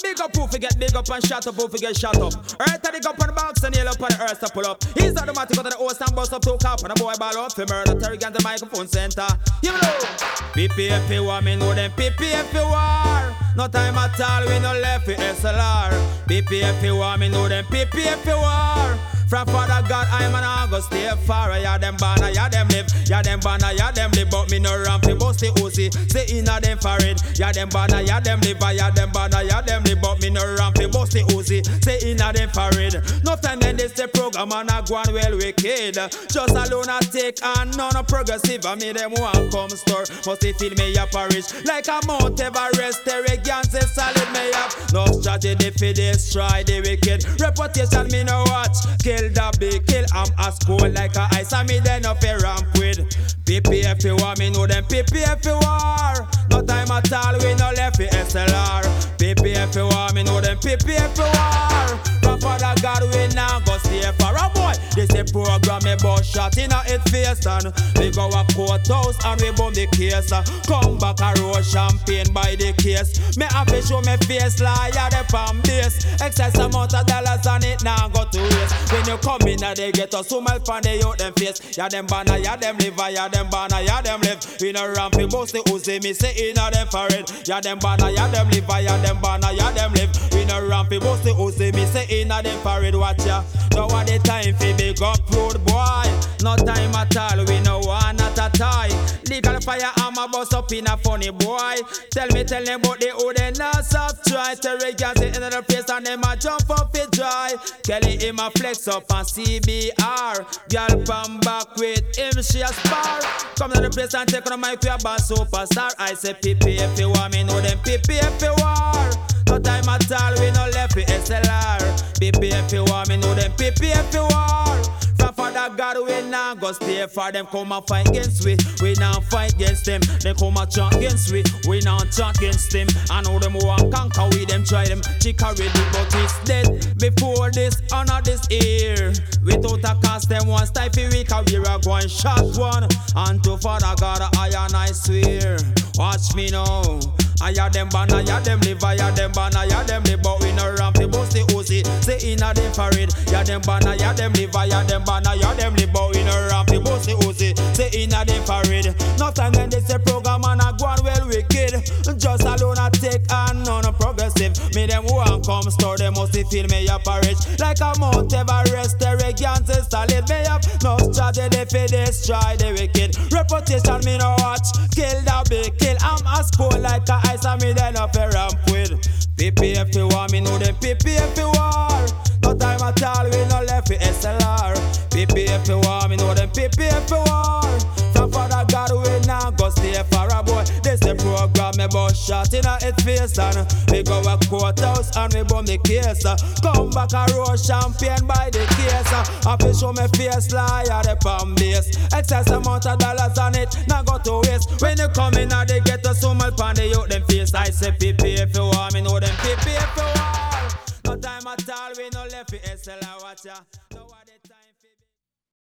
big up who forget big up and shut up who forget shut up. Earth at the up on the box and nail up on the earth to pull up. He's automatic out of the host and bust up two cap and a boy ball up for murder. Terry Gant the microphone center. You know, PPF you war, me know them PPF you war. No time at all, we no left for SLR. PPF you war, me know them PPF you war. From Father God, I'm an August stay far. Ya them banner, ya them live. Ya them banner, ya them live. But me no ramp, me bust the Uzi. Say inna them foreign. Ya them banner, ya them live. Ya them banner, ya them live. But me no ramp, me bust the Uzi. Say inna them foreign. No time then this the program and I go on well wicked. Just alone I take and none of progressive. I me them one come store. Must they feel me a parish. Like a Mount Everest, arrogance is solid me up. No strategy for destroy the wicked. Reputation me no watch. Kill the big kill, I'm a school like a ice. I me then up a ramp with PPF you war, me know them PPF you war. No time at all, we no left for SLR. PPF you war, me know them PPF you war. From Father God, we now go stay for a boy. This a program, me bust shot in a head face and we go a courthouse and we bomb the case. Come back a roll champagne by the case. Me have to show me face like the palm base. Excess amount of dollars on it now go to waste. When you come in and they get us so much fun they out them face. Ya them banner, ya them live, ya them banner, ya them live. We no ramp, we bust the Uzi, me say in a them foreign. Ya them banner, ya them live, ya them banner, ya them live. We no ramp, we bust the Uzi, me say in a them foreign. Watch ya, now what the time fi big up road boy. No time at all, we no one at a time. Legal fire, I'm a bust up in a funny boy. Tell me about the who they not soft try. Terry Gant in the place and them a jump up it dry. Kelly him a flex up on CBR. Girl come back with him, she a spar. Come to the place and take on the mic, we a bad superstar. I say PPF you war, me know them PPF you war. No time at all, we no left for SLR. PPF you war, me know them PPF you war. From Father God, we now go stay for them. Come and fight against we now fight against them. They come and chant against we now chant against them. I know them want conquer with them, try them. Chica ready, but it's dead. Before this, honor this ear. Without a cast them one stifle we can we are going shot one. And to Father God, I swear. Watch me now. I ya them banner, ya them live, ya them banner, ya them live. But we no ramp, we bust the Uzi. Say inna them foreign. Ya them banner, ya them live, ya them banner, ya them live. But we no ramp, we bust the Uzi. Say inna them foreign. No time when they say program and I go on well wicked. Just alone I take and none progressive. Me them who and come store, they must feel me up a rich. Like a Mount Everest, arrogance is solid me up. No strategy for destroy the wicked. Reputation me no watch. Kill the big kill. I'm a school like a ice and me then up a ramp with PPF you war, me know them PPF you war. No time at all, we no left for SLR. PPF you war, me know them PPF you war. From Father God, we now go stay for a boy. This the program, me bust shot in a head face and we go a courthouse and we bomb the case. Come back a roll champagne by the case. I fi show me face like the palm base. Excess amount of dollars on it, now go to waste. When you come in and they get a so much pan, they out them face. I say PPF you war, me know them PPF you war. No time at all, we no left for SLR, watch ya.